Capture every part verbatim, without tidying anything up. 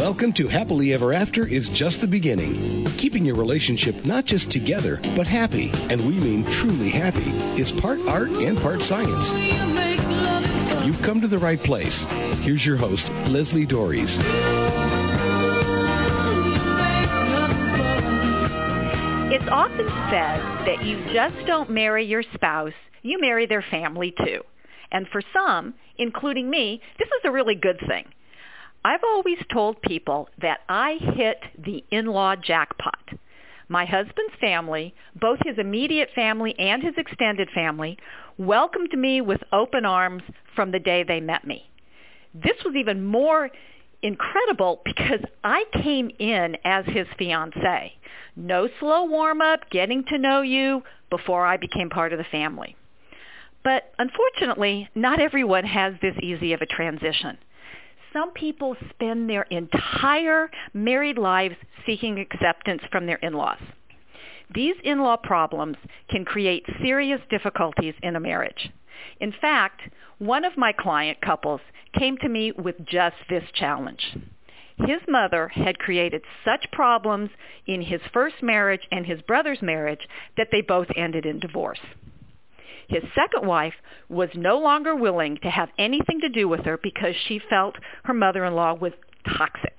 Welcome to Happily Ever After is just the beginning. Keeping your relationship not just together, but happy, and we mean truly happy, is part art and part science. You've come to the right place. Here's your host, Leslie Dories. It's often said that you just don't marry your spouse, you marry their family too. And for some, including me, this is a really good thing. I've always told people that I hit the in-law jackpot. My husband's family, both his immediate family and his extended family, welcomed me with open arms from the day they met me. This was even more incredible because I came in as his fiancée. No slow warm-up, getting to know you before I became part of the family. But unfortunately, not everyone has this easy of a transition. Some people spend their entire married lives seeking acceptance from their in-laws. These in-law problems can create serious difficulties in a marriage. In fact, one of my client couples came to me with just this challenge. His mother had created such problems in his first marriage and his brother's marriage that they both ended in divorce. His second wife was no longer willing to have anything to do with her because she felt her mother-in-law was toxic.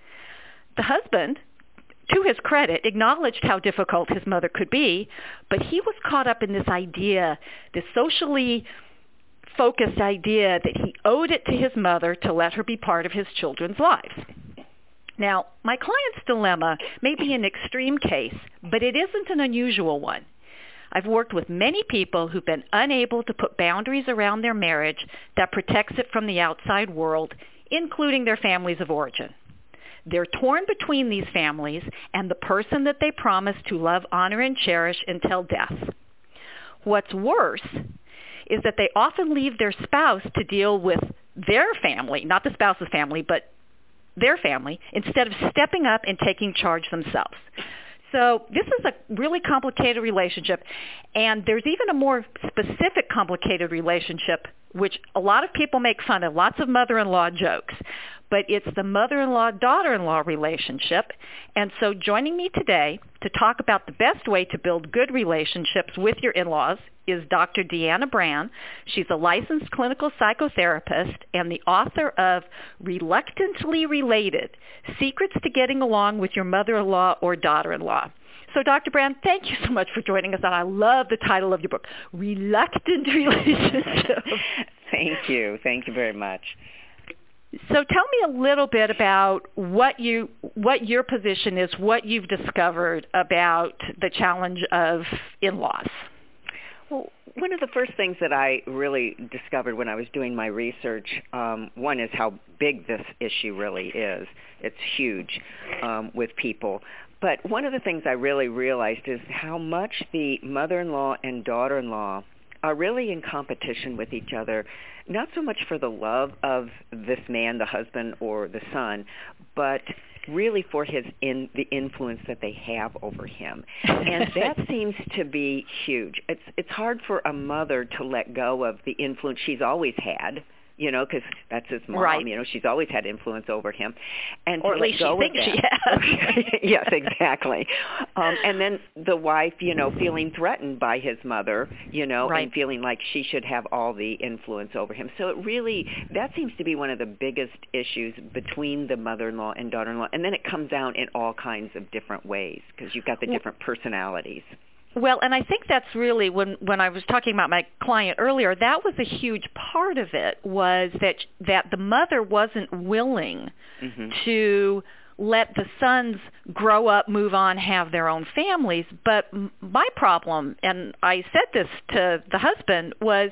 The husband, to his credit, acknowledged how difficult his mother could be, but he was caught up in this idea, this socially focused idea that he owed it to his mother to let her be part of his children's lives. Now, my client's dilemma may be an extreme case, but it isn't an unusual one. I've worked with many people who've been unable to put boundaries around their marriage that protects it from the outside world, including their families of origin. They're torn between these families and the person that they promised to love, honor, and cherish until death. What's worse is that they often leave their spouse to deal with their family, not the spouse's family, but their family, instead of stepping up and taking charge themselves. So this is a really complicated relationship, and there's even a more specific complicated relationship, which a lot of people make fun of, lots of mother-in-law jokes, but it's the mother-in-law, daughter-in-law relationship. And so joining me today to talk about the best way to build good relationships with your in-laws is Doctor Deanna Brand. She's a licensed clinical psychotherapist and the author of Reluctantly Related, Secrets to Getting Along with Your Mother-in-Law or Daughter-in-Law. So, Doctor Brand, thank you so much for joining us, and I love the title of your book, Reluctant Relationship. Thank you. Thank you very much. So tell me a little bit about what you what your position is, what you've discovered about the challenge of in-laws. Well, one of the first things that I really discovered when I was doing my research, um, one is how big this issue really is. It's huge um, with people. But one of the things I really realized is how much the mother-in-law and daughter-in-law are really in competition with each other, not so much for the love of this man, the husband or the son, but really for his in the influence that they have over him. And that seems to be huge. It's it's hard for a mother to let go of the influence she's always had, you know, because that's his mom. Right. You know, she's always had influence over him. And or to at let least go she thinks of she that. has. Yes, exactly. Um, and then the wife, you know, feeling threatened by his mother, you know, right. and feeling like she should have all the influence over him. So it really, that seems to be one of the biggest issues between the mother-in-law and daughter-in-law. And then it comes out in all kinds of different ways because you've got the different personalities. Well, and I think that's really, when, when I was talking about my client earlier, that was a huge part of it, was that that the mother wasn't willing mm-hmm. to let the sons grow up, move on, have their own families. But my problem, and I said this to the husband, was,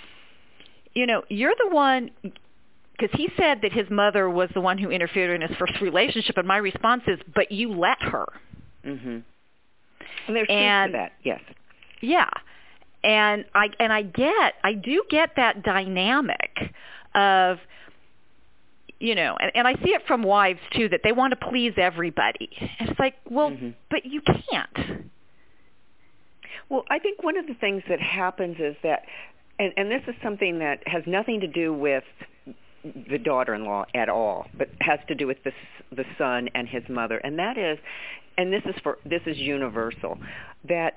you know, you're the one, because he said that his mother was the one who interfered in his first relationship, and my response is, but you let her. Mm-hmm. And there's and, truth to that, yes. Yeah. And I and I get, I do get that dynamic of, you know, and, and I see it from wives, too, that they want to please everybody. And it's like, well, mm-hmm. but you can't. Well, I think one of the things that happens is that, and, and this is something that has nothing to do with the daughter-in-law at all, but has to do with the the son and his mother, and that is, and this is for this is universal, that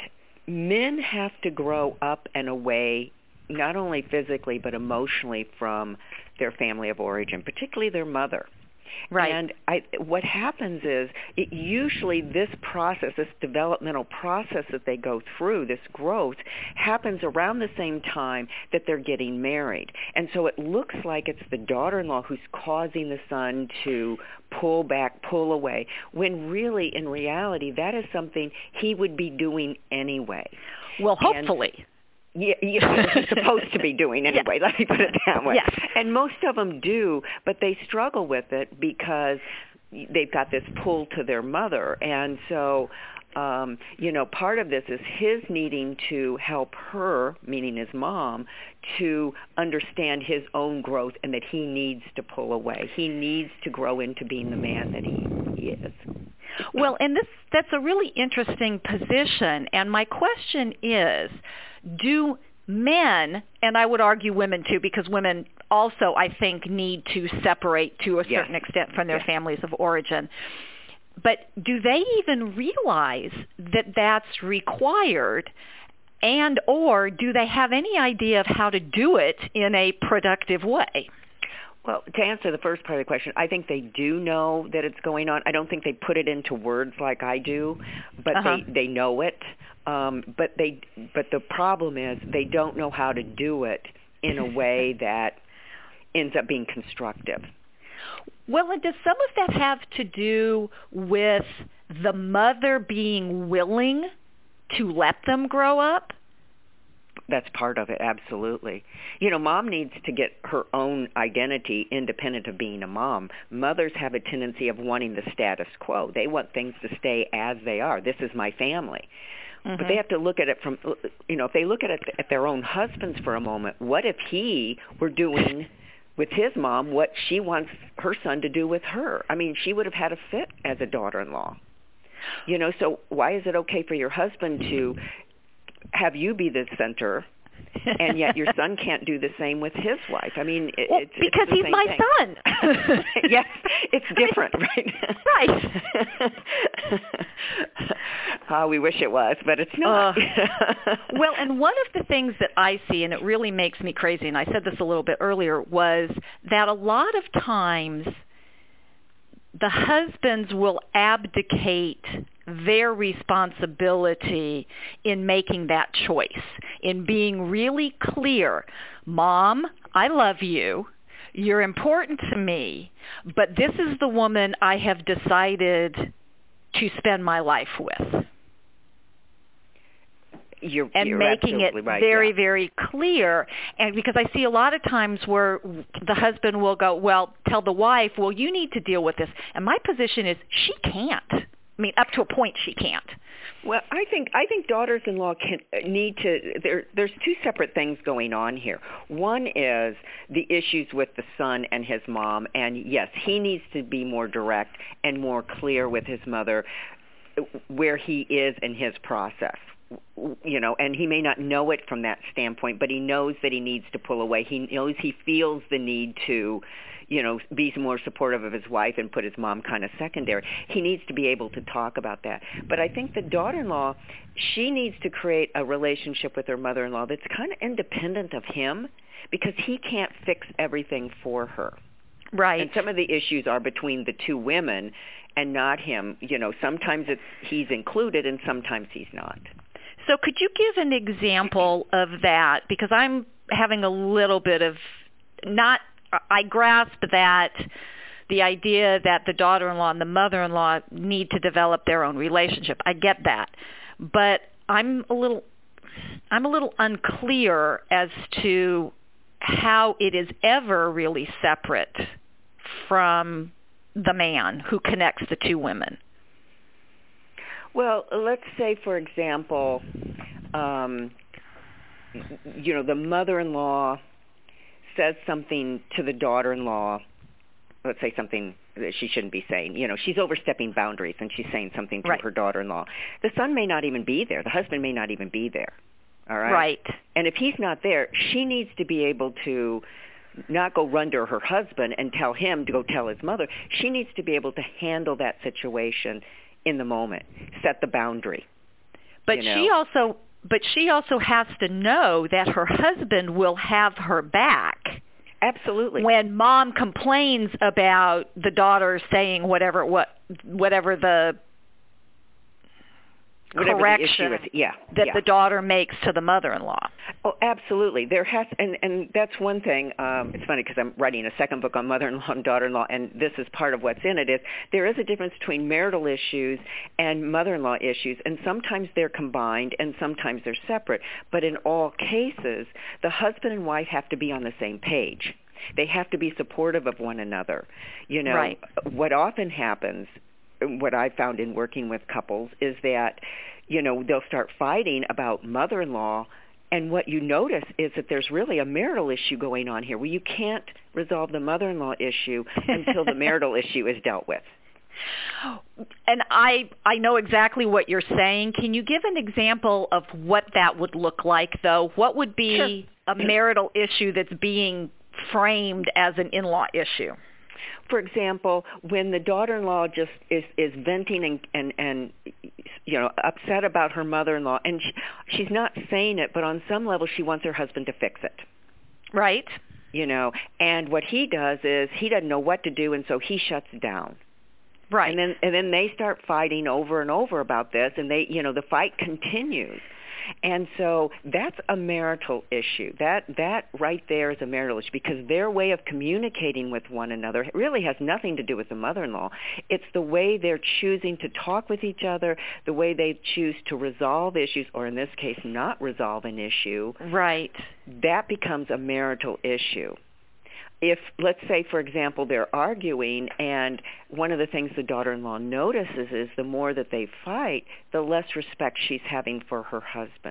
men have to grow up and away, not only physically but emotionally, from their family of origin, particularly their mother. Right. And I, what happens is, it usually this process, this developmental process that they go through, this growth, happens around the same time that they're getting married. And so it looks like it's the daughter-in-law who's causing the son to pull back, pull away, when really, in reality, that is something he would be doing anyway. Well, hopefully. And Yeah, you know, he's supposed to be doing anyway. Yes. Let me put it that way. Yes. And most of them do, but they struggle with it because they've got this pull to their mother. And so, um, you know, part of this is his needing to help her, meaning his mom, to understand his own growth and that he needs to pull away. He needs to grow into being the man that he, he is. Well, and this that's a really interesting position. And my question is, do men, and I would argue women too, because women also, I think, need to separate to a certain yes. extent from their yes. families of origin, but do they even realize that that's required, and or do they have any idea of how to do it in a productive way? Well, to answer the first part of the question, I think they do know that it's going on. I don't think they put it into words like I do, but uh-huh. they, they know it. Um, but they, but the problem is they don't know how to do it in a way that ends up being constructive. Well, and does some of that have to do with the mother being willing to let them grow up? That's part of it, absolutely. You know, mom needs to get her own identity independent of being a mom. Mothers have a tendency of wanting the status quo. They want things to stay as they are. This is my family. Mm-hmm. But they have to look at it from, you know, if they look at it at their own husbands for a moment, what if he were doing with his mom what she wants her son to do with her? I mean, she would have had a fit as a daughter-in-law. You know, so why is it okay for your husband to have you be the center, and yet your son can't do the same with his wife? I mean, it, well, it's because it's the he's same my thing. son. Yes, it's different, right? Right. Oh, we wish it was, but it's not. Uh, well, and one of the things that I see, and it really makes me crazy, and I said this a little bit earlier, was that a lot of times the husbands will abdicate their responsibility in making that choice, in being really clear. Mom, I love you. You're important to me, but this is the woman I have decided to spend my life with. You're, and you're making it right, very, yeah. very clear. And because I see a lot of times where the husband will go, well, tell the wife, well, you need to deal with this. And my position is she can't. I mean, up to a point she can't. Well, I think I think daughters-in-law can need to. There, there's two separate things going on here. One is the issues with the son and his mom, and yes, he needs to be more direct and more clear with his mother where he is in his process. You know, and he may not know it from that standpoint, but he knows that he needs to pull away. He knows he feels the need to, you know, be more supportive of his wife and put his mom kind of secondary. He needs to be able to talk about that. But I think the daughter-in-law, she needs to create a relationship with her mother-in-law that's kind of independent of him, because he can't fix everything for her. Right. And some of the issues are between the two women and not him. You know, sometimes it's he's included and sometimes he's not. So could you give an example of that? Because I'm having a little bit of not, I grasp that the idea that the daughter-in-law and the mother-in-law need to develop their own relationship. I get that. But I'm a little, I'm a little unclear as to how it is ever really separate from the man who connects the two women. Well, let's say, for example, um, you know, the mother-in-law says something to the daughter-in-law, let's say something that she shouldn't be saying. You know, she's overstepping boundaries and she's saying something to right. her daughter-in-law. The son may not even be there. The husband may not even be there. All right? Right. And if he's not there, she needs to be able to not go run to her husband and tell him to go tell his mother. She needs to be able to handle that situation in the moment, set the boundary. But you know? she also but she also has to know that her husband will have her back. Absolutely. When mom complains about the daughter saying whatever what whatever the Whatever correction the issue is. Yeah, that yeah. the daughter makes to the mother-in-law. Oh, absolutely. There has, and and that's one thing. Um, it's funny because I'm writing a second book on mother-in-law and daughter-in-law, and this is part of what's in it. Is there is a difference between marital issues and mother-in-law issues, and sometimes they're combined and sometimes they're separate. But in all cases, the husband and wife have to be on the same page. They have to be supportive of one another. You know, right. What often happens, what I found in working with couples, is that, you know, they'll start fighting about mother-in-law, and what you notice is that there's really a marital issue going on here where you can't resolve the mother-in-law issue until the marital issue is dealt with. And I I know exactly what you're saying. Can you give an example of what that would look like, though? What would be Sure. a marital issue that's being framed as an in-law issue? For example, when the daughter-in-law just is, is venting and, and, and, you know, upset about her mother-in-law, and she, she's not saying it, but on some level she wants her husband to fix it. Right. You know, and what he does is he doesn't know what to do, and so he shuts down. Right. And then and then they start fighting over and over about this, and they, you know, the fight continues. And so that's a marital issue. That that right there is a marital issue because their way of communicating with one another really has nothing to do with the mother-in-law. It's the way they're choosing to talk with each other, the way they choose to resolve issues, or in this case, not resolve an issue. Right. That becomes a marital issue. If, let's say, for example, they're arguing, and one of the things the daughter-in-law notices is the more that they fight, the less respect she's having for her husband.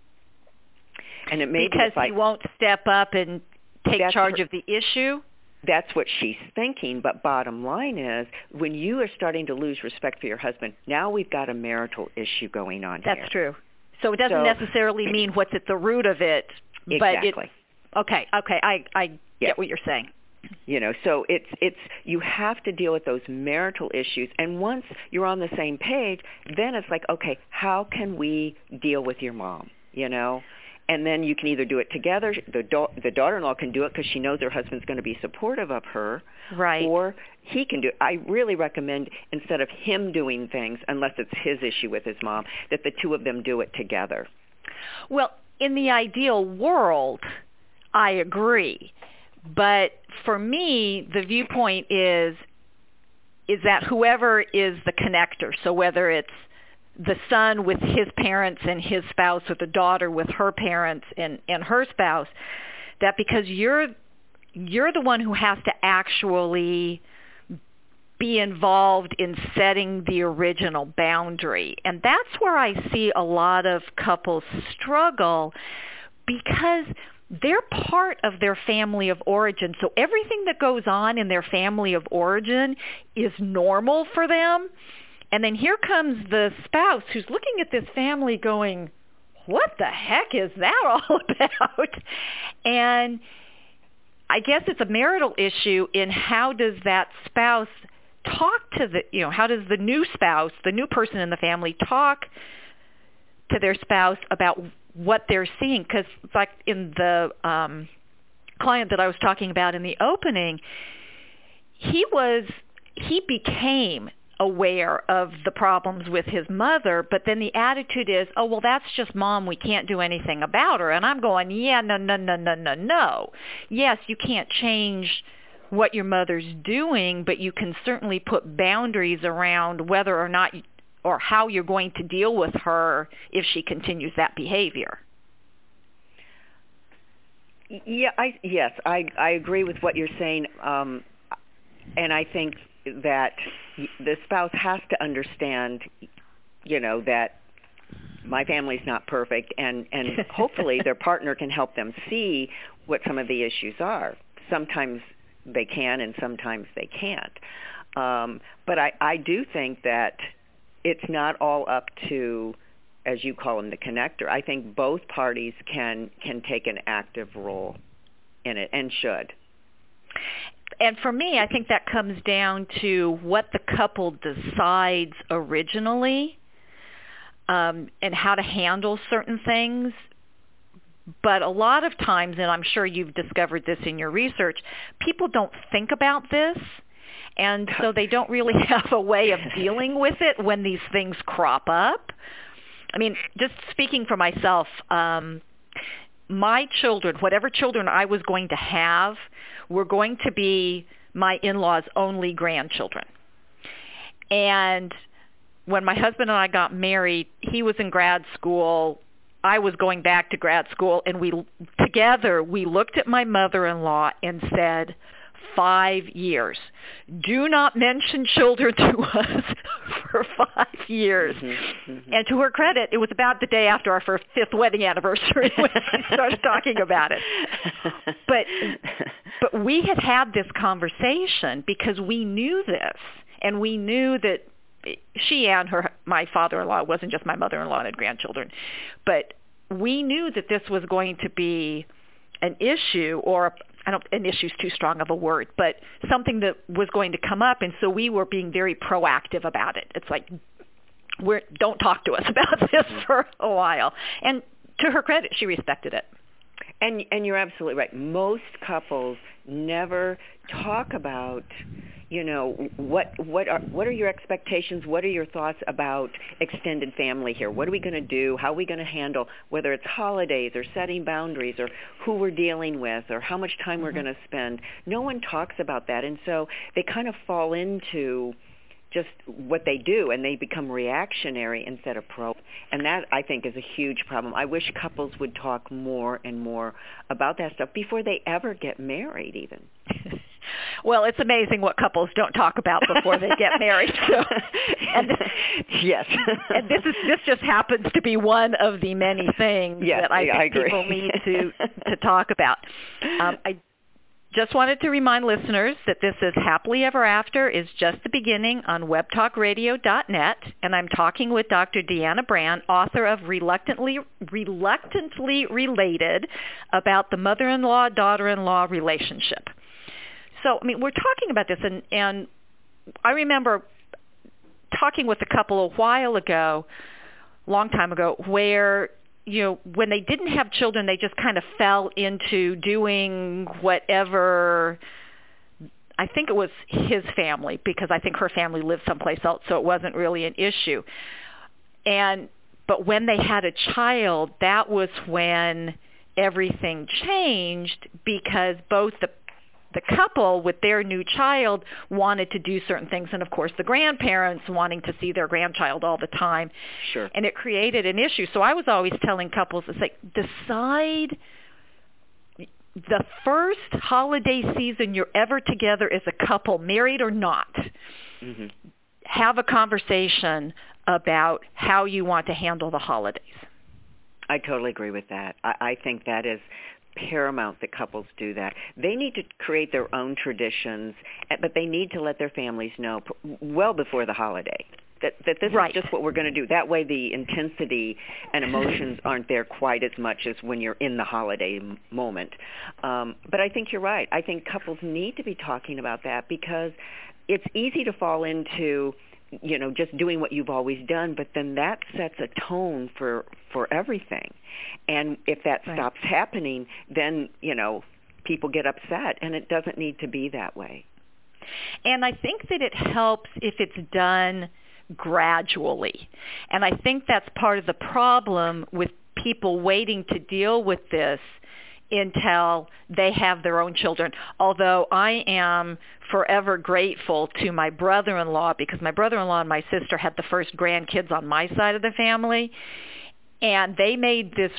And it may because be fight, he won't step up and take charge her, of the issue? That's what she's thinking, but bottom line is, when you are starting to lose respect for your husband, now we've got a marital issue going on That's here. That's true. So it doesn't so, necessarily mean what's at the root of it. Exactly. But it's, okay, okay, I, I yeah. get what you're saying. You know, so it's it's you have to deal with those marital issues, and once you're on the same page, then it's like, okay, how can we deal with your mom? You know, and then you can either do it together. The da- the daughter-in-law can do it because she knows her husband's going to be supportive of her, right? Or he can do it. I really recommend, instead of him doing things, unless it's his issue with his mom, that the two of them do it together. Well, in the ideal world, I agree. But for me, the viewpoint is is that whoever is the connector, so whether it's the son with his parents and his spouse, or the daughter with her parents and, and her spouse, that because you're you're the one who has to actually be involved in setting the original boundary. And that's where I see a lot of couples struggle, because they're part of their family of origin. So everything that goes on in their family of origin is normal for them. And then here comes the spouse who's looking at this family going, what the heck is that all about? And I guess it's a marital issue in how does that spouse talk to the, you know, how does the new spouse, the new person in the family, talk to their spouse about what they're seeing? Because, like in the um, client that I was talking about in the opening, he was he became aware of the problems with his mother, but then the attitude is, oh, well, that's just mom. We can't do anything about her. And I'm going, yeah, no, no, no, no, no, no. Yes, you can't change what your mother's doing, but you can certainly put boundaries around whether or not you, or how you're going to deal with her if she continues that behavior. Yeah, I yes, I I agree with what you're saying, um, and I think that the spouse has to understand, you know, that my family's not perfect, and and hopefully their partner can help them see what some of the issues are. Sometimes they can, and sometimes they can't. Um, but I I do think that it's not all up to, as you call him, the connector. I think both parties can can take an active role in it, and should. and for me, I think that comes down to what the couple decides originally, um, and how to handle certain things. But a lot of times, and I'm sure you've discovered this in your research, people don't think about this, and so they don't really have a way of dealing with it when these things crop up. I mean, just speaking for myself, um, my children, whatever children I was going to have, were going to be my in-laws' only grandchildren. And when my husband and I got married, he was in grad school, I was going back to grad school, and we together we looked at my mother-in-law and said, five years. Do not mention children to us for five years. Mm-hmm, mm-hmm. And to her credit, it was about the day after our first fifth wedding anniversary when we started talking about it. But but we had had this conversation because we knew this, and we knew that she and her my father-in-law, wasn't just my mother-in-law and had grandchildren, but we knew that this was going to be an issue, or I don't an issue is too strong of a word, but something that was going to come up, and so we were being very proactive about it. It's like, we're don't talk to us about this for a while. And to her credit, she respected it. And and you're absolutely right. Most couples never talk about, you know, what what are what are your expectations? What are your thoughts about extended family here? What are we going to do? How are we going to handle, whether it's holidays or setting boundaries or who we're dealing with or how much time mm-hmm. we're going to spend? No one talks about that, and so they kind of fall into just what they do, and they become reactionary instead of pro. And that, I think, is a huge problem. I wish couples would talk more and more about that stuff before they ever get married, even. Well, it's amazing what couples don't talk about before they get married. So, and yes, and this is this just happens to be one of the many things yes, that I yeah, think I people need to to talk about. Um, I just wanted to remind listeners that this is Happily Ever After is just the beginning on web talk radio dot net, and I'm talking with Doctor Deanna Brand, author of Reluctantly Reluctantly Related, about the mother-in-law daughter-in-law relationship. So, I mean, we're talking about this, and, and I remember talking with a couple a while ago, long time ago, where, you know, when they didn't have children, they just kind of fell into doing whatever. I think it was his family, because I think her family lived someplace else, so it wasn't really an issue. And but when they had a child, that was when everything changed, because both the The couple with their new child wanted to do certain things, and of course the grandparents wanting to see their grandchild all the time. Sure. And it created an issue. So I was always telling couples, it's like, decide the first holiday season you're ever together as a couple, married or not. Mm-hmm. Have a conversation about how you want to handle the holidays. I totally agree with that. I, I think that is paramount that couples do that. They need to create their own traditions, but they need to let their families know well before the holiday that, that this right. is just what we're going to do. That way the intensity and emotions aren't there quite as much as when you're in the holiday moment. Um, but I think you're right. I think couples need to be talking about that, because it's easy to fall into, you know, just doing what you've always done, but then that sets a tone for, for everything. And if that right. stops happening, then, you know, people get upset, and it doesn't need to be that way. And I think that it helps if it's done gradually. And I think that's part of the problem with people waiting to deal with this until they have their own children. Although I am forever grateful to my brother-in-law, because my brother-in-law and my sister had the first grandkids on my side of the family, and they made this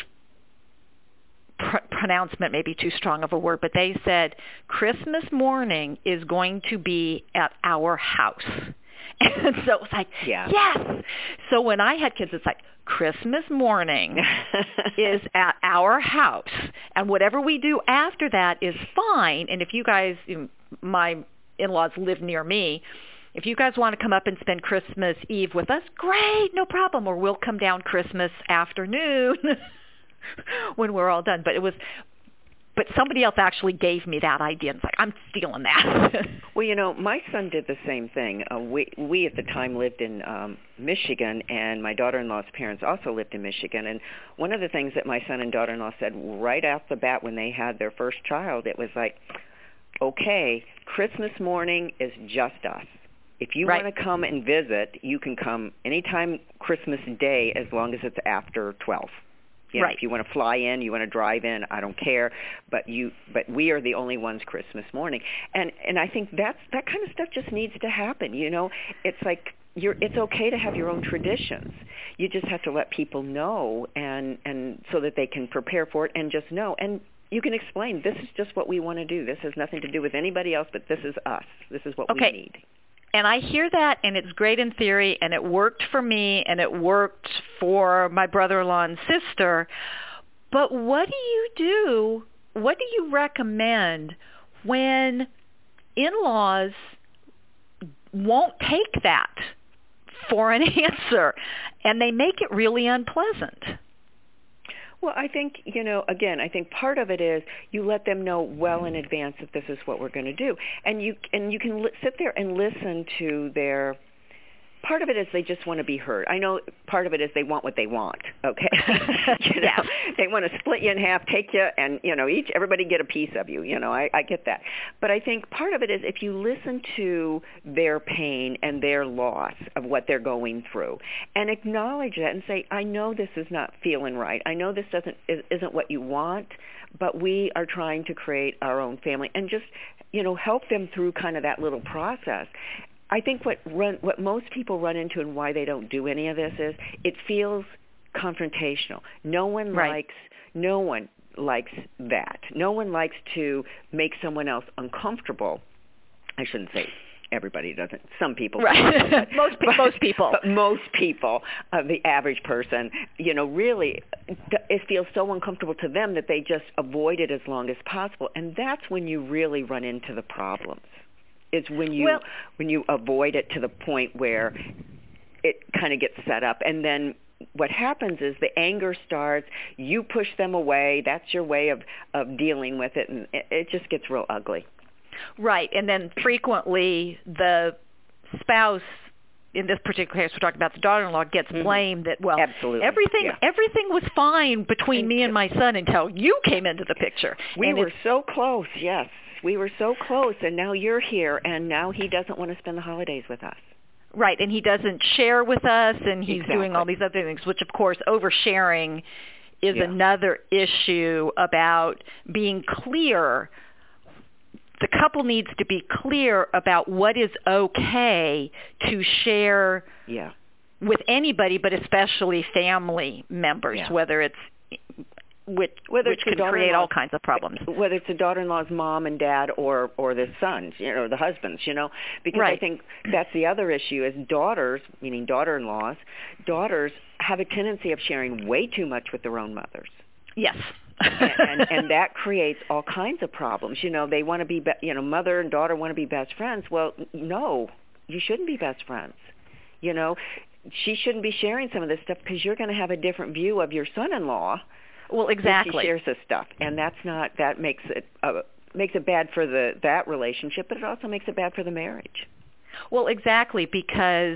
pr- pronouncement, maybe too strong of a word, but they said, Christmas morning is going to be at our house. And so it was like, yeah. yes. So when I had kids, it's like, Christmas morning is at our house, and whatever we do after that is fine. And if you guys, my in-laws live near me, if you guys want to come up and spend Christmas Eve with us, great, no problem. Or we'll come down Christmas afternoon when we're all done. But it was but somebody else actually gave me that idea. And it's like, I'm stealing that. Well, you know, my son did the same thing. Uh, we, we at the time lived in um, Michigan, and my daughter-in-law's parents also lived in Michigan. And one of the things that my son and daughter-in-law said right off the bat when they had their first child, it was like, okay, Christmas morning is just us. If you right. want to come and visit, you can come anytime Christmas Day as long as it's after twelve. You know, right. If you want to fly in, you want to drive in, I don't care. But you, but we are the only ones Christmas morning, and and I think that's that kind of stuff just needs to happen. You know, it's like you're. It's okay to have your own traditions. You just have to let people know, and and so that they can prepare for it and just know. And you can explain, this is just what we want to do. This has nothing to do with anybody else, but this is us. This is what okay. we need. And I hear that, and it's great in theory, and it worked for me, and it worked for my brother-in-law and sister. But what do you do, what do you recommend when in-laws won't take that for an answer, and they make it really unpleasant? Well, I think, you know, again, I think part of it is you let them know well in advance that this is what we're going to do. And you and you can li- sit there and listen to their – part of it is they just want to be heard. I know part of it is they want what they want, okay? you know, yeah. They want to split you in half, take you, and, you know, each everybody get a piece of you. You know, I, I get that. But I think part of it is if you listen to their pain and their loss of what they're going through and acknowledge that and say, I know this is not feeling right. I know this doesn't isn't what you want, but we are trying to create our own family, and just, you know, help them through kind of that little process. I think what run, what most people run into and why they don't do any of this is it feels confrontational. No one right. likes no one likes that. No one likes to make someone else uncomfortable. I shouldn't say everybody doesn't. Some people, right? But, most but, most people, but most people, uh, the average person, you know, really, it feels so uncomfortable to them that they just avoid it as long as possible, and that's when you really run into the problems. Is when you well, when you avoid it to the point where it kind of gets set up, and then what happens is the anger starts. You push them away. That's your way of, of dealing with it, and it, it just gets real ugly. Right, and then frequently the spouse, in this particular case, we're talking about the daughter-in-law, gets mm-hmm. blamed that, well, Absolutely. everything yeah. everything was fine between and, me and my son until you came into the picture. We and were so close, yes. We were so close, and now you're here, and now he doesn't want to spend the holidays with us. Right, and he doesn't share with us, and he's exactly. doing all these other things, which, of course, oversharing is yeah. another issue about being clear. The couple needs to be clear about what is okay to share yeah. with anybody, but especially family members, yeah. whether it's which, whether which it's can create all kinds of problems. Whether it's a daughter-in-law's mom and dad or or the sons, you know, the husbands, you know, because right. I think that's the other issue is daughters, meaning daughter-in-laws, daughters have a tendency of sharing way too much with their own mothers. Yes. and, and, and that creates all kinds of problems. You know, they want to be, be, you know, mother and daughter want to be best friends. Well, no, you shouldn't be best friends. You know, she shouldn't be sharing some of this stuff because you're going to have a different view of your son-in-law. Well, exactly. She shares this stuff, and that's not that makes it uh, makes it bad for the that relationship, but it also makes it bad for the marriage. Well, exactly, because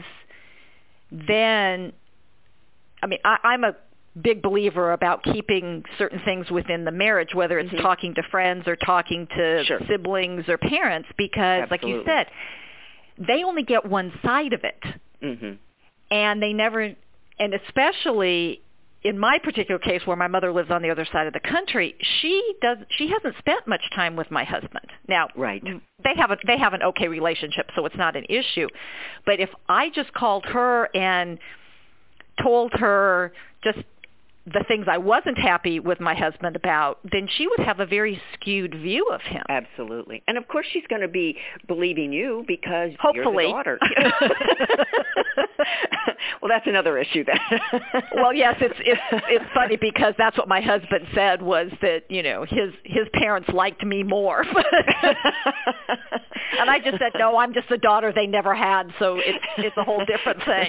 then, I mean, I, I'm a big believer about keeping certain things within the marriage, whether it's mm-hmm. talking to friends or talking to sure. siblings or parents, because, Absolutely. like you said, they only get one side of it, mm-hmm. and they never, and especially in my particular case, where my mother lives on the other side of the country, she does. She hasn't spent much time with my husband. Now, right. they have a they have an okay relationship, so it's not an issue. But if I just called her and told her just the things I wasn't happy with my husband about, then she would have a very skewed view of him. Absolutely. And of course she's going to be believing you because Hopefully. you're the daughter. Well, that's another issue then. Well, yes, it's it's it's funny because that's what my husband said was that, you know, his his parents liked me more. And I just said, no, I'm just a daughter they never had, so it's it's a whole different thing.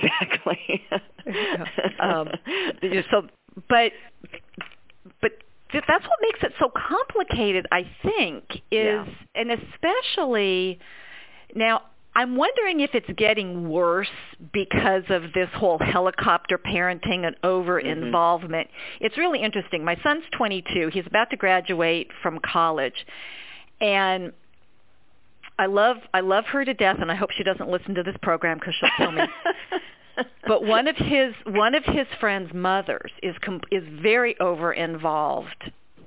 Exactly. um, so, but but th- that's what makes it so complicated, I think, is, Yeah. and especially now, I'm wondering if it's getting worse because of this whole helicopter parenting and over-involvement. Mm-hmm. It's really interesting. My son's twenty-two. He's about to graduate from college. And I love I love her to death, and I hope she doesn't listen to this program because she'll kill me. But one of his one of his friends' mothers is com- is very over-involved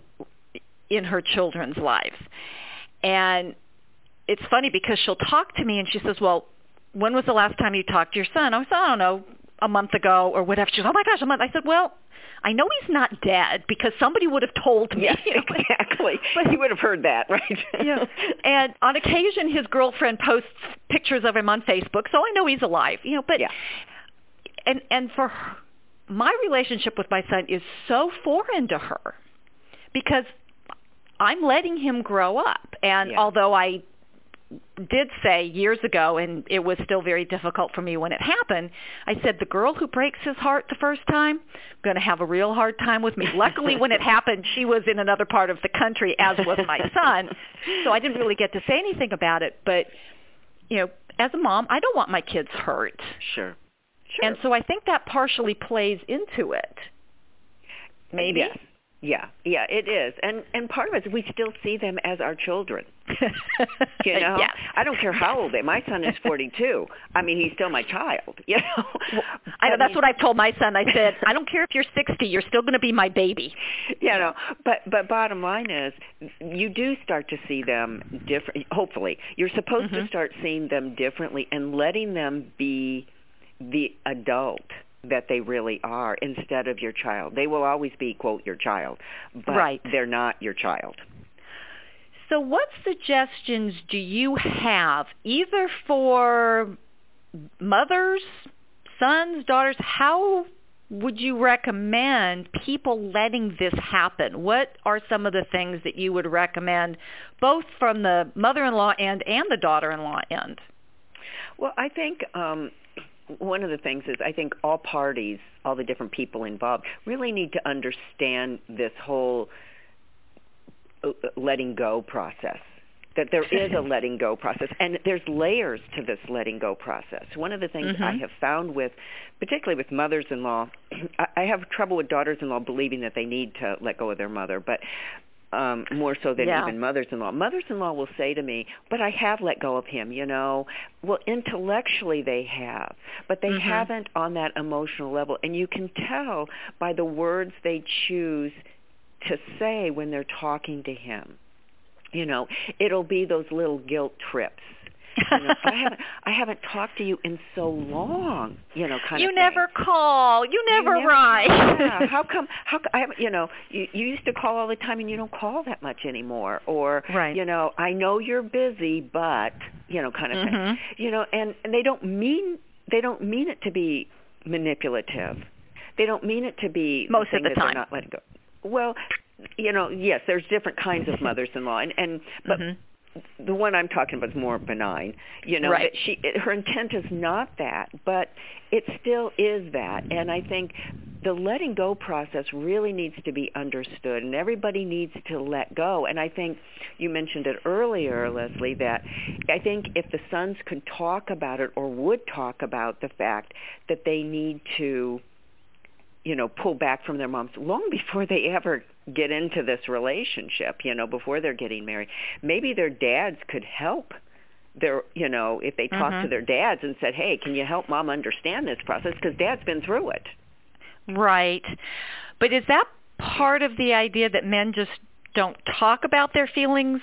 in her children's lives. And it's funny because she'll talk to me and she says, well, when was the last time you talked to your son? I said, I don't know, a month ago or whatever. She goes, oh, my gosh, a month. I said, well, I know he's not dead because somebody would have told me. Yes, exactly. But he would have heard that, right? Yeah. And on occasion, his girlfriend posts pictures of him on Facebook, so I know he's alive. You know, but yeah. and and for her, my relationship with my son is so foreign to her because I'm letting him grow up, and yeah. although I did say years ago, and it was still very difficult for me when it happened, I said, the girl who breaks his heart the first time, going to have a real hard time with me. Luckily, when it happened, she was in another part of the country, as was my son, so I didn't really get to say anything about it. But, you know, as a mom, I don't want my kids hurt. Sure. Sure. And so I think that partially plays into it. Maybe. Yes. Yeah, yeah, it is, and and part of it is we still see them as our children. You know, yes. I don't care how old they. My son is forty-two. I mean, he's still my child. You know, well, I know I that's mean, what I've told my son. I said, I don't care if you're sixty, you're still going to be my baby. You know, but but bottom line is, you do start to see them different. Hopefully, you're supposed mm-hmm. to start seeing them differently and letting them be the adult that they really are instead of your child. They will always be, quote, your child, but right. they're not your child. So what suggestions do you have, either for mothers, sons, daughters? How would you recommend people letting this happen? What are some of the things that you would recommend, both from the mother-in-law end and the daughter-in-law end? Well, I think um, one of the things is I think all parties, all the different people involved, really need to understand this whole letting go process, that there is a letting go process, and there's layers to this letting go process. One of the things mm-hmm. I have found with, particularly with mothers-in-law, I have trouble with daughters-in-law believing that they need to let go of their mother, but Um, more so than yeah. even mothers-in-law. Mothers-in-law will say to me, but I have let go of him, you know. Well, intellectually they have, but they mm-hmm. haven't on that emotional level. And you can tell by the words they choose to say when they're talking to him. You know, it'll be those little guilt trips. You know, I haven't I haven't talked to you in so long, you know, kind you of You never thing. call. You never, you never write. Yeah. How come, how I haven't, you know, you, you used to call all the time and you don't call that much anymore. Or, right. you know, I know you're busy, but, you know, kind of mm-hmm. thing. You know, and, and they don't mean, they don't mean it to be manipulative. They don't mean it to be most of the that time. They're not letting go. Well, you know, yes, there's different kinds of mothers-in-law, and, and but mm-hmm. the one I'm talking about is more benign. You know, right. that she it, her intent is not that, but it still is that. And I think the letting go process really needs to be understood, and everybody needs to let go. And I think you mentioned it earlier, Leslie, that I think if the sons could talk about it or would talk about the fact that they need to, you know, pull back from their moms long before they ever get into this relationship, you know, before they're getting married. Maybe their dads could help their, you know, if they talked mm-hmm. to their dads and said, hey, can you help mom understand this process? Because dad's been through it. Right. But is that part of the idea that men just don't talk about their feelings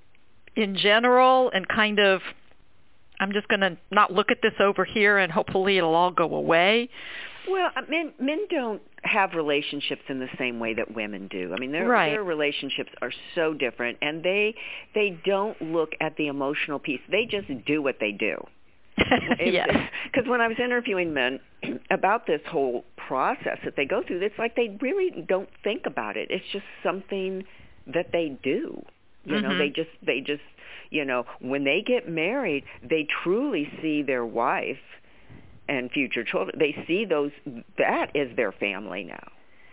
in general and kind of, I'm just going to not look at this over here and hopefully it'll all go away? Well, men men don't have relationships in the same way that women do. I mean, their right. their relationships are so different, and they they don't look at the emotional piece. They just do what they do. Yes. Because when I was interviewing men about this whole process that they go through, it's like they really don't think about it. It's just something that they do. You mm-hmm. know, they just they just you know, when they get married, they truly see their wife and future children. They see those, that is their family now.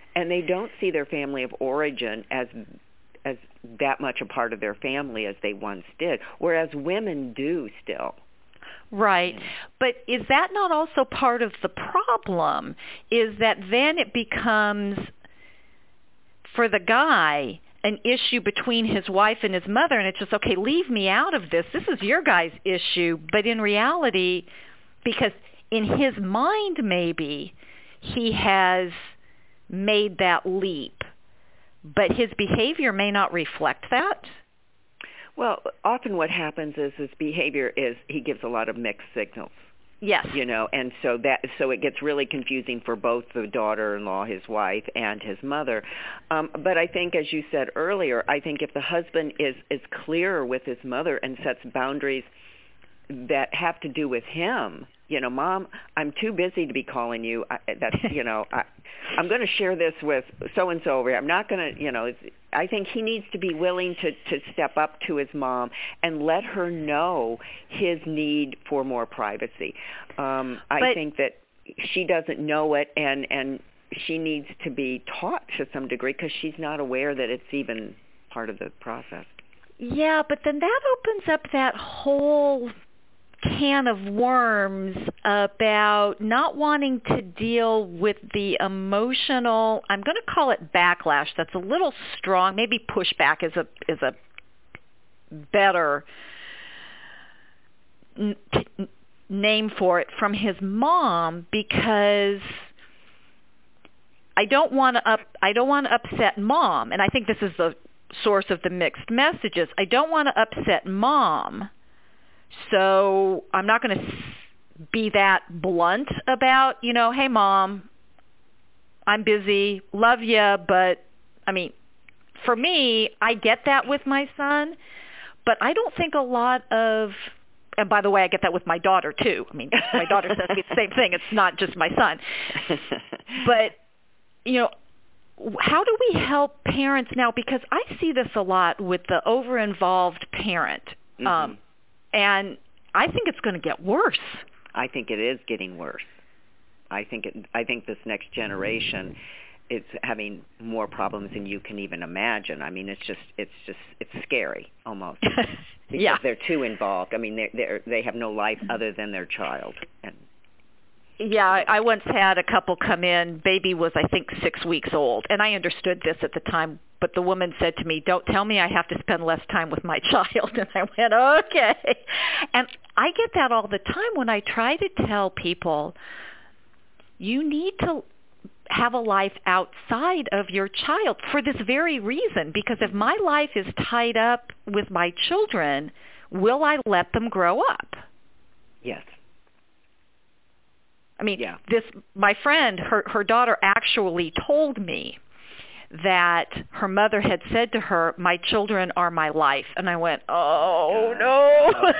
and they don't see their family of origin as as that much a part of their family as they once did, whereas women do still. Right. But is that not also part of the problem, is that then it becomes, for the guy, an issue between his wife and his mother, and it's just, okay, leave me out of this. This is your guy's issue. But in reality, because in his mind maybe he has made that leap, but his behavior may not reflect that. Well, often what happens is his behavior is he gives a lot of mixed signals. Yes. You know, and so that so it gets really confusing for both the daughter-in-law, his wife, and his mother. Um, but I think, as you said earlier, I think if the husband is is clearer with his mother and sets boundaries that have to do with him, you know, Mom, I'm too busy to be calling you. I, that's, you know, I, I'm going to share this with so-and-so over here. I'm not going to, you know, it's, I think he needs to be willing to, to step up to his mom and let her know his need for more privacy. Um, I but, think that she doesn't know it, and, and she needs to be taught to some degree because she's not aware that it's even part of the process. Yeah, but then that opens up that whole can of worms about not wanting to deal with the emotional, I'm going to call it backlash. That's a little strong. Maybe pushback is a is a better n- t- name for it from his mom, because I don't want to up I don't want to upset Mom, and I think this is the source of the mixed messages. I don't want to upset Mom. So I'm not going to be that blunt about, you know, hey, Mom, I'm busy, love you, but, I mean, for me, I get that with my son, but I don't think a lot of, and by the way, I get that with my daughter, too. I mean, my daughter says the same thing. It's not just my son. But, you know, how do we help parents now? Because I see this a lot with the over-involved parent. Mm-hmm. Um And I think it's going to get worse. I think it is getting worse. I think it, I think this next generation is having more problems than you can even imagine. I mean, it's just it's just it's scary almost because yeah. they're too involved. I mean, they they they have no life other than their child. And yeah, I, I once had a couple come in. Baby was, I think, six weeks old, and I understood this at the time. But the woman said to me, "Don't tell me I have to spend less time with my child." And I went, "Okay." And I get that all the time when I try to tell people, you need to have a life outside of your child for this very reason. Because if my life is tied up with my children, will I let them grow up? Yes. I mean, yeah. this my friend, her her daughter actually told me that her mother had said to her, "My children are my life." And I went, "Oh, God. no."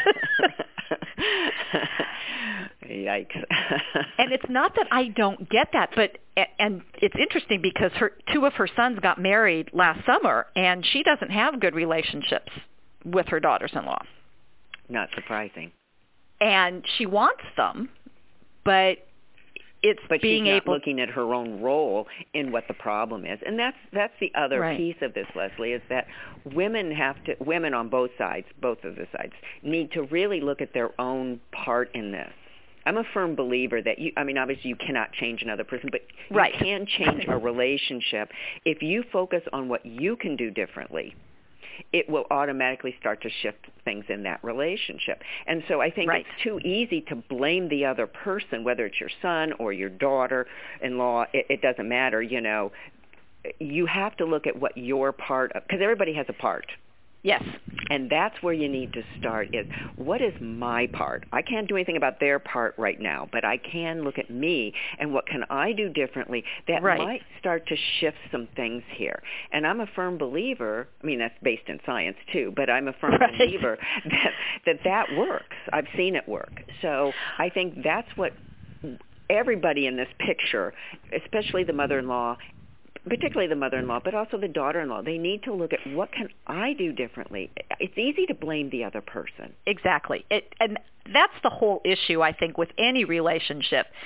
Yikes. And it's not that I don't get that, but and it's interesting because her two of her sons got married last summer, and she doesn't have good relationships with her daughters-in-law. Not surprising. And she wants them, but it's but being she's not able looking at her own role in what the problem is, and that's that's the other right. piece of this, Leslie, is that women have to women on both sides, both of the sides, need to really look at their own part in this. I'm a firm believer that you, I mean, obviously you cannot change another person, but you right. can change a relationship if you focus on what you can do differently. It will automatically start to shift things in that relationship. And so I think right. it's too easy to blame the other person, whether it's your son or your daughter-in-law. It, it doesn't matter, you know. You have to look at what your part of, because everybody has a part. Yes. And that's where you need to start is, what is my part? I can't do anything about their part right now, but I can look at me and what can I do differently that right. might start to shift some things here. And I'm a firm believer, I mean, that's based in science too, but I'm a firm right. believer that, that that works. I've seen it work. So I think that's what everybody in this picture, especially the mother-in-law, particularly the mother-in-law, but also the daughter-in-law, they need to look at what can I do differently. It's easy to blame the other person. Exactly. It, and that's the whole issue, I think, with any relationship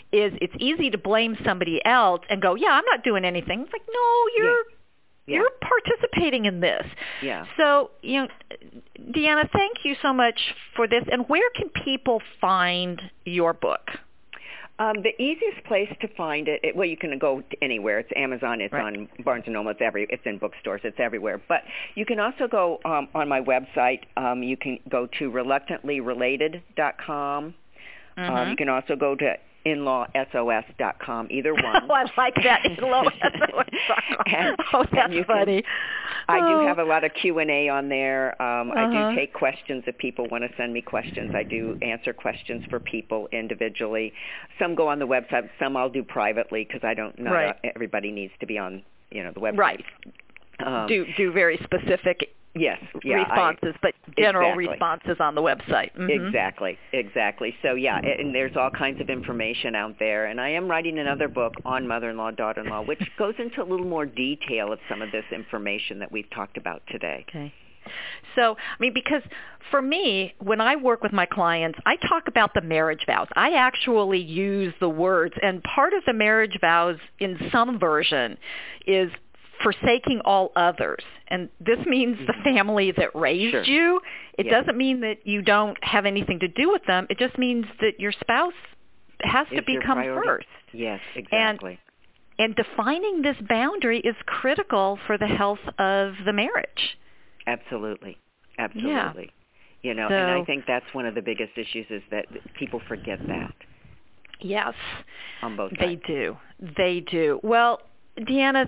is it's easy to blame somebody else and go, yeah, I'm not doing anything. It's like, no, you're yeah. Yeah. you're participating in this. Yeah. So, you know, Deanna, thank you so much for this. And where can people find your book? Um, the easiest place to find it, it, well, you can go to anywhere. It's Amazon. It's right. on Barnes and Noble. It's every. It's in bookstores. It's everywhere. But you can also go um, on my website. Um, you can go to reluctantly related dot com. Mm-hmm. Um, you can also go to in law S O S dot com. Either one. Oh, I like that. in law S O S dot com. Oh, that's funny. Can, I do have a lot of Q and A on there. Um, uh-huh. I do take questions if people want to send me questions. I do answer questions for people individually. Some go on the website. Some I'll do privately because I don't know right. everybody needs to be on you know the website. Right. Um, do do very specific yes yeah, responses, I, but general exactly. responses on the website. Mm-hmm. Exactly, exactly. So yeah, and there's all kinds of information out there. And I am writing another book on mother-in-law, daughter-in-law, which goes into a little more detail of some of this information that we've talked about today. Okay. So, I mean, because for me, when I work with my clients, I talk about the marriage vows. I actually use the words, and part of the marriage vows in some version is forsaking all others. And this means the family that raised sure. you. It yes. doesn't mean that you don't have anything to do with them. It just means that your spouse has is to become first. Yes, exactly. And, and defining this boundary is critical for the health of the marriage. Absolutely. Absolutely. Yeah. You know, so, and I think that's one of the biggest issues is that people forget that. Yes. On both sides. They do. They do. Well, Deanna,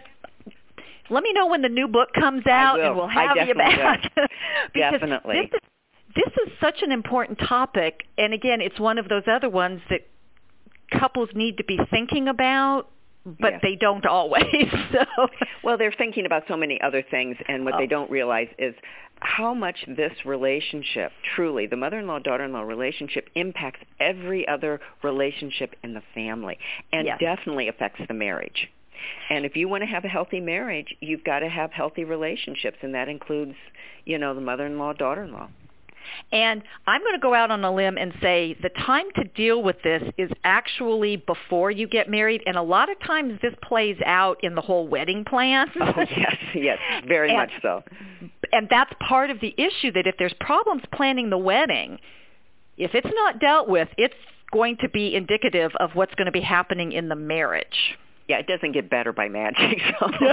let me know when the new book comes out, and we'll have you back. because definitely. This is, this is such an important topic, and again, it's one of those other ones that couples need to be thinking about, but yes. they don't always. So. Well, they're thinking about so many other things, and what oh. they don't realize is how much this relationship, truly, the mother-in-law, daughter-in-law relationship, impacts every other relationship in the family, and yes. definitely affects the marriage. And if you want to have a healthy marriage, you've got to have healthy relationships, and that includes, you know, the mother-in-law, daughter-in-law. And I'm going to go out on a limb and say the time to deal with this is actually before you get married, and a lot of times this plays out in the whole wedding plan. Oh, yes, yes, very and, much so. And that's part of the issue, that if there's problems planning the wedding, if it's not dealt with, it's going to be indicative of what's going to be happening in the marriage. Yeah, it doesn't get better by magic. So. No.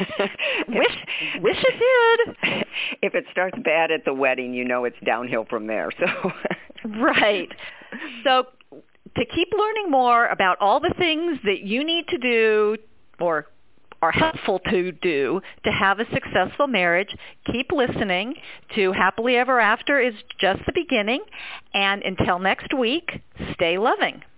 wish, wish it did. If it starts bad at the wedding, you know it's downhill from there. So. Right. So to keep learning more about all the things that you need to do or are helpful to do to have a successful marriage, keep listening to Happily Ever After is Just the Beginning. And until next week, stay loving.